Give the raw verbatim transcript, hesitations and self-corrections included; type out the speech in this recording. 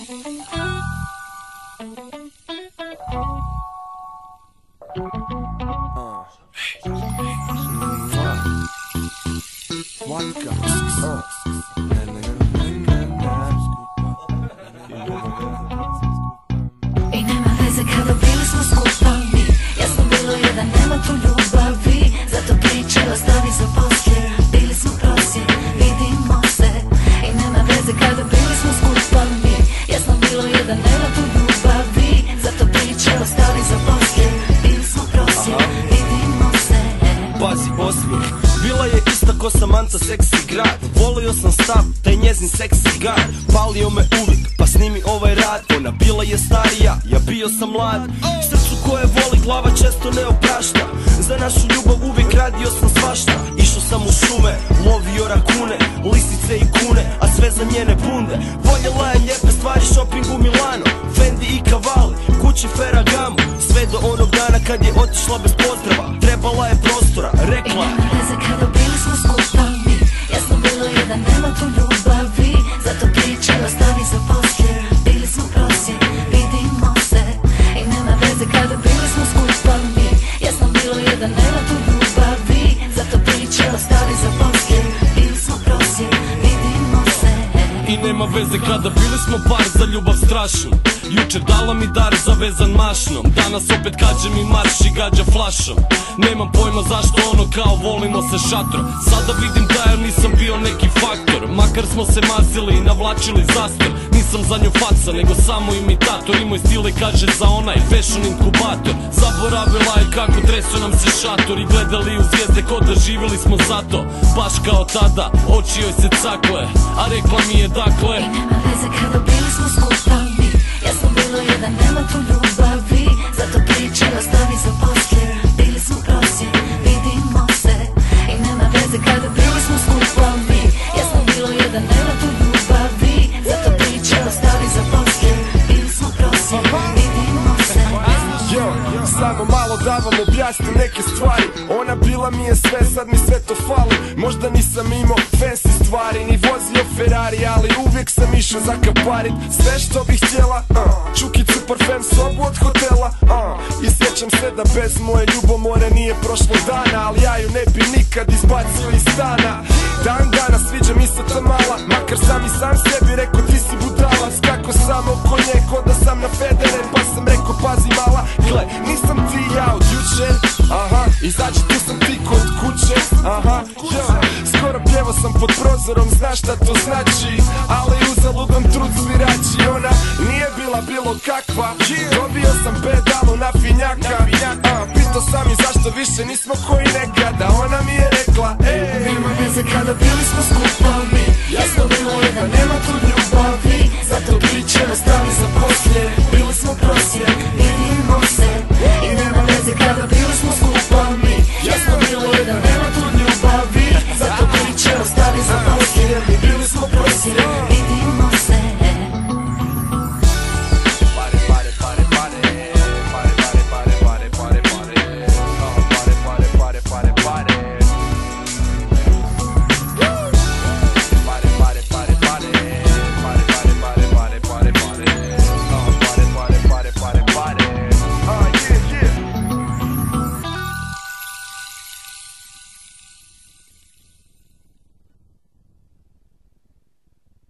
I nema veze kada bili smo skupa mi, jasno bilo je da nema tu ljubavi, zato priče ostavi za poslije. Bili smo prosjek, vidimo se. I nema veze kada bili smo skupa mi, jasno bilo je da nema tu ljubavi, zato priče ostavi za poslije. Bili smo prosjek, vidimo se. Pazi osmijeh, bila je ista ko Samantha seksi grad. Volio sam stav, taj njezin seksi gard. Palio me uvijek, pa snimi ovaj rad. Ona bila je starija, ja bio sam mlad. Srcu koje voli glava često ne oprašta. Za našu ljubav uvijek radio sam svašta. Išao sam u šume, lovio rakune, lisice i kune, a sve za njene bunde. Voljela je lijepe stvari, shopping u Milano, Fendi i Cavalli, Gucci, Ferragamo. Sve do onog dana kad je otišla bez pozdrava. Trebala je prostora, rekla: I nema veze kada bili smo skupa mi, jasno bilo je da nema tu ljubavi, zato priče ostavi za poslije. Bili smo prosjek, vidimo se. I nema veze kada bili smo skupa mi, jasno bilo je da nema tu ljubavi, zato priče ostavi za poslije. Bili smo prosjek, vidimo se. I nema veze kada bili smo par za ljubav strašnu. Jučer dala mi dar zavezan mašnom, danas opet kađe mi marš i gađa flašom. Nemam pojma zašto ono kao volimo se šatro. Sada vidim da ja nisam bio neki faktor, makar smo se mazili i navlačili zastor. Nisam za nju faca, nego samo imitator. I moj stile kaže za onaj fashion inkubator. Zaboravila je kako tresu nam se šator i gledali u zvijezde ko da živjeli smo zato. Baš kao tada, oči joj se cakle, a rekla mi je dakle: I nema veze kada bili smo skupa mi, jasno bilo je da nema tu ljubavi, zato priče ostavi za poslije. Bili smo prosjek, vidimo se. I nema veze kada bili smo skupa mi, jasno bilo je da nema tu ljubavi, zato priče ostavi za poslije. Bili smo prosjek, vidimo se. Yo, samo malo da vam objasnim neke stvari. Ona bila mi je sve, sad mi sve to fali. Možda nisam imao fancy stvari, ni vozio Ferrari, ali uvijek sam išao zakaparit sve što bih htjela. uh. Čukicu, parfem, sobu od hotela. uh. I sjećam se da bez moje ljubomore nije prošlo dana, ali ja ju ne bi nikad izbacio iz stana. Dan dana sviđa mi se ta mala, makar sam i sam sebi rekao ti si budala. Skako sam oko nje ko da sam na Federer, pa sam rekao pazi mala, gle, nisam ti ja od jučer. Aha, izađi tu sam ti kod kuće. Aha, yo, skoro pjevo sam pod prozorom, znaš šta to znači, ali uzaludom trud svirači. Ona nije bila bilo kakva, dobio sam pedalu na finjaka. uh, Pitao sam i zašto više nismo koji